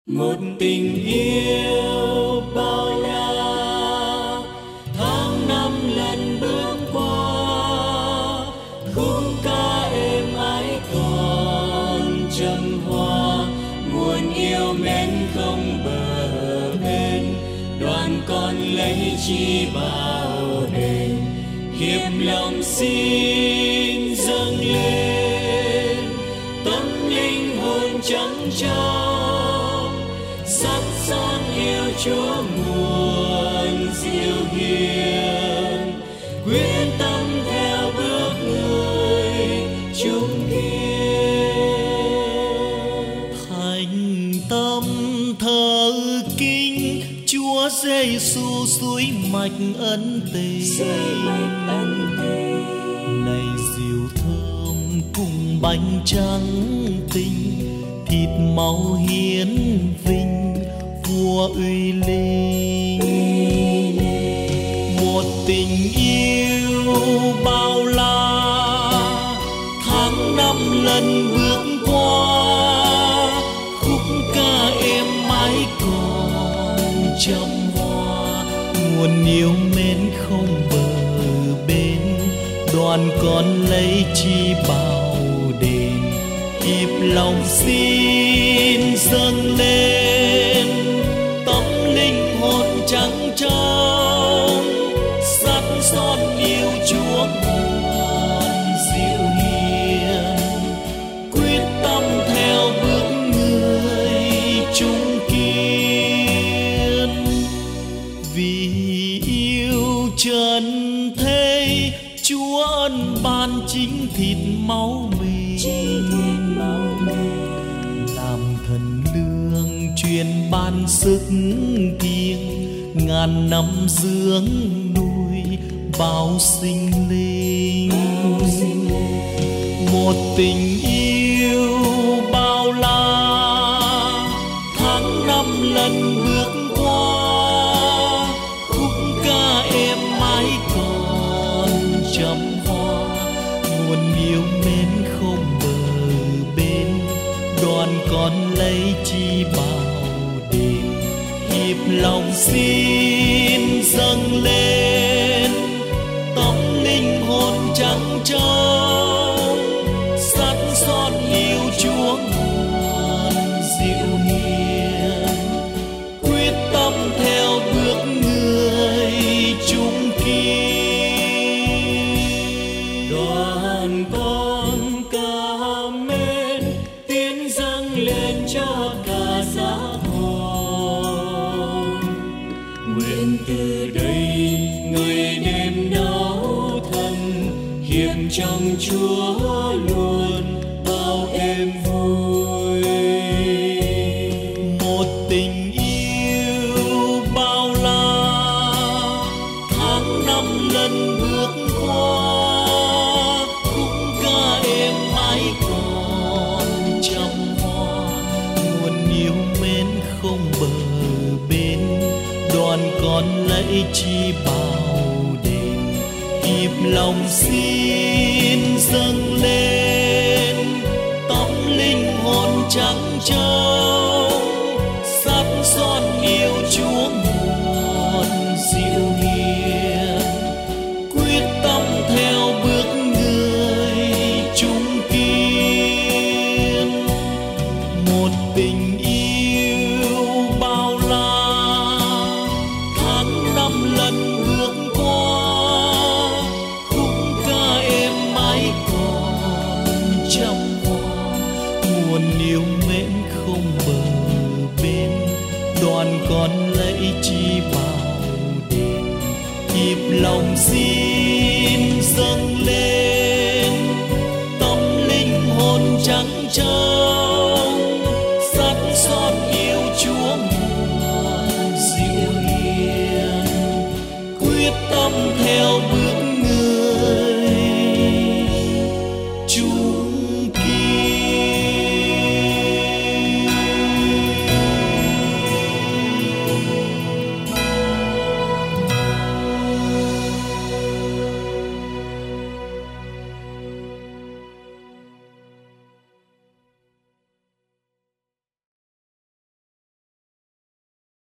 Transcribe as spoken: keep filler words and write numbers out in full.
Một tình yêu bao la, tháng năm lần bước qua, khúc ca êm ái còn trầm hoa, nguồn yêu mến không bờ bến, đoàn con lấy chi bao đền, hiệp lòng xin dâng lên, tâm linh hồn trắng trong, sắt son yêu Chúa nguồn diệu hiền, quyết tâm theo bước người chúng kiên. Thành tâm thờ kính Chúa Giêsu suối mạch ân tình, này diệu thơm cùng bánh trắng tinh, thịt máu hiến vinh vua uy linh. Một tình yêu bao la, tháng năm lần bước qua, khúc ca êm mãi còn trầm hoa, nguồn yêu mến không bờ bến, đoàn con lấy chi bao đền, hiệp lòng xin dâng lên, tấm linh hồn trắng trong, sắt son yêu Chúa nguồn diệu hiền, quyết tâm theo bước người chúng kiên. Vì yêu trần thế Chúa ân ban chính thịt máu mình, làm thần lương truyền ban sức thiêng, ngàn năm dưỡng nuôi bao sinh linh. Một tình yêu bao la, tháng năm lần bước qua, khúc ca êm mãi còn trầm hoa, nguồn yêu mến không bờ bến, đoàn con lấy chi bao đền, hiệp lòng xin dâng lên, tấm linh hồn trắng trong, sắt son yêu Chúa nguồn diệu hiền, quyết tâm theo bước người chúng kiên. Đoàn con ca mến tiến dâng lên cho cả xã hội, nguyện từ đây người đêm đau thân, hiệp trong Chúa luôn bao êm vui. Một tình yêu bao la, tháng năm lần bước qua, khúc ca êm mãi còn trầm hoa, nguồn yêu mến không bờ bến, đoàn con lấy chi bao đền, hiệp lòng xin dâng lên, tấm linh hồn trắng trong, sắt son yêu Chúa nguồn diệu hiền, quyết tâm theo bước người chúng kiên. Một tình yêu bao la, tháng năm lần bước qua, khúc ca êm mãi còn trầm hoa, nguồn yêu mến không bờ bến, đoàn con lấy chi bao đền, hiệp lòng xin